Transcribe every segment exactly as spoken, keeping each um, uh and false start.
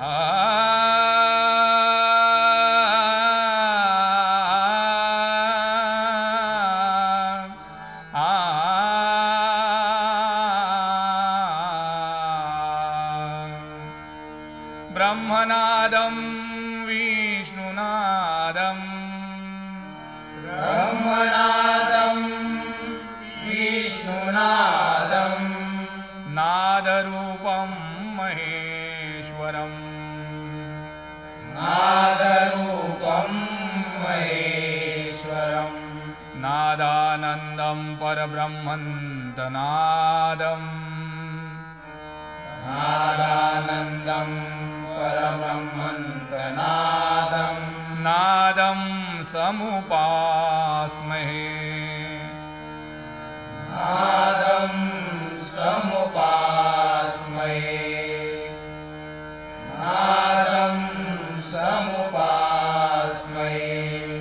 ब्रह्मनादं विष्णुनादं ब्रह्मनादं विष्णुनादं नादरूपं महेश्वरम् नादरूपं महेश्वरम् नादानन्दं परब्रह्मन्तनादम् नादानन्दं परब्रह्मन्तनादं नादं समुपास्महे नादं समुपास्महे नादं समुपास्महे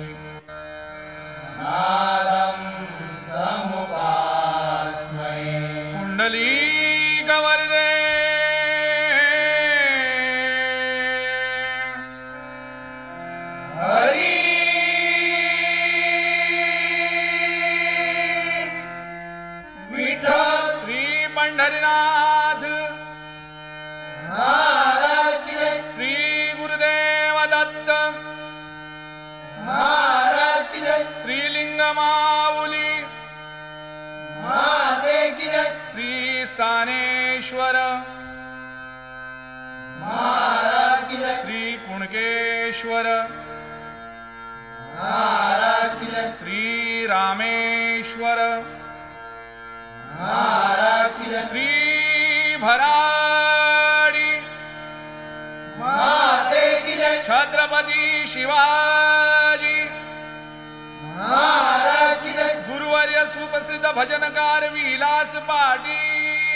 नादं समुपास्महे कुण्डलीकवरदे हरि विठ्ठल श्री पंढरीनाथ महाराज की जय श्री गुरुदेव दत्त महाराज की जय श्रीलिंग माऊली महादेव की जय श्री स्थानेश्वर महाराज की जय श्री कुणकेश्वर महाराज की जय श्री रामेश्वर महाराज की जय श्री भराडी महादेव की जय छत्रपती शिवाजी महाराज की जय गुरुवर्य सुप्रसिद्ध भजनकार विलास पाटील